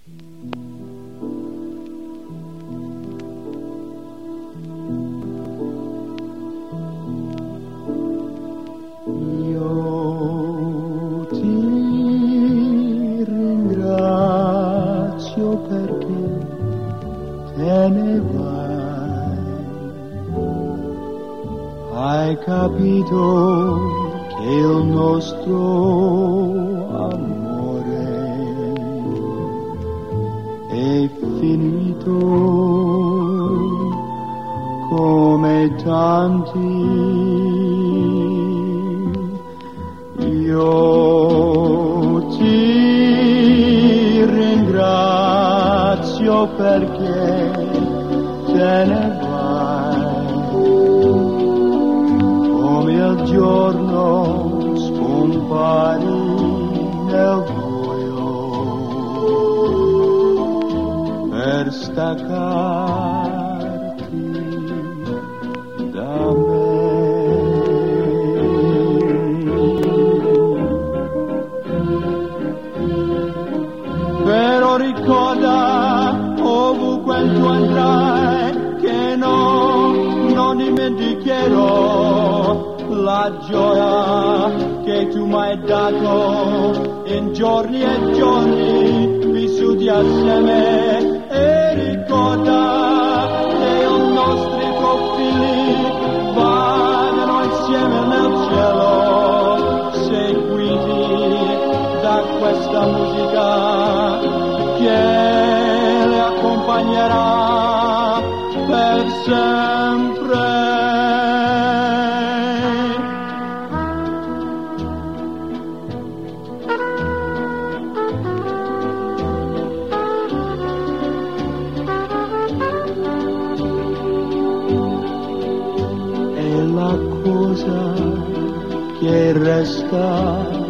Io ti ringrazio perché te ne vai. Hai capito che il nostro amore è finito come tanti. Io ti ringrazio perché te ne vai, come il giorno scompari nel buio per staccarti da me. Però ricorda ovunque tu andrai che non dimenticherò la gioia che tu mi hai dato in giorni e giorni vissuti assieme. E ricorda che i nostri figli vadano insieme nel cielo, seguiti da questa musica che le accompagnerà per sempre. È la cosa che resta